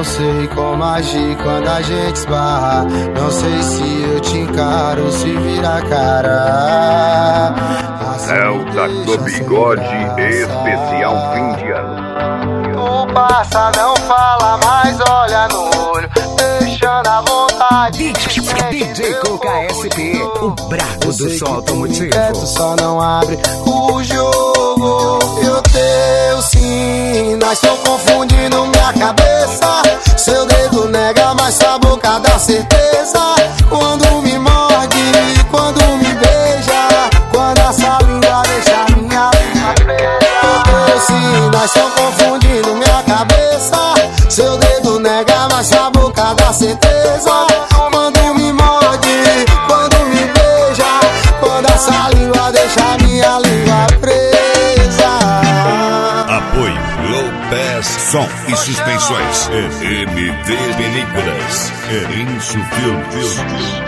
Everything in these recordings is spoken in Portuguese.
sei como agir quando a gente esbarra. Não sei se eu te encaro, se vira cara. Celta do Bigode especial fim de ano. Tu passa, não fala, mas olha no olho, deixando a vontade. DJ Coca SP, o brabo do som automotivo. Tu só não abre o jogo. Eu teu sim, nós estamos confundindo minha cabeça. Seu dedo nega, mas sua boca dá certeza. Quando me morde, quando me beija, quando essa língua deixa minha língua presa. Eu teu sim, nós estamos confundindo minha cabeça. Seu dedo nega, mas sua boca dá certeza. Quando me morde, quando me beija, quando essa língua deixa minha língua presa. Apoio Low Pass Som e Suspensões. MD Películas. Enso Filmes.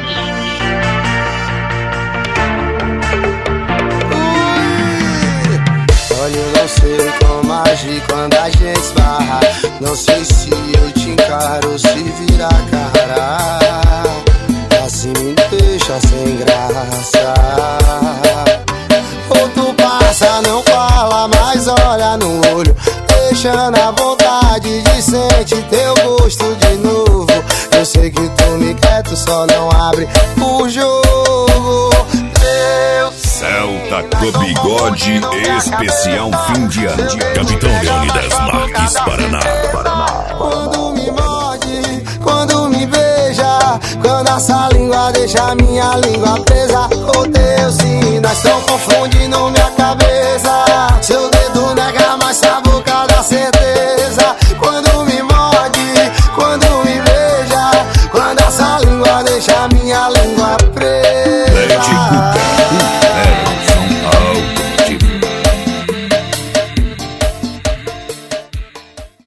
Olha, eu não sei como agir quando a gente esbarra. Não sei se eu te encaro, se vira cara. Assim me deixa sem graça. Ou tu passa, não fala, mas olha no olho, deixando a vontade de sentir teu gosto de novo. Eu sei que tu me quer, tu só não abre o jogo. Celta do Bigode especial fim de ano. Capitão Leônidas Marques, Paraná. Quando me morde, quando me beija, quando essa língua deixa minha língua presa. O teu sim, nós estamos confundindo minha cabeça. Seu dedo nega, mas sua boca dá certeza. Quando me morde, quando me beija, quando essa língua deixa minha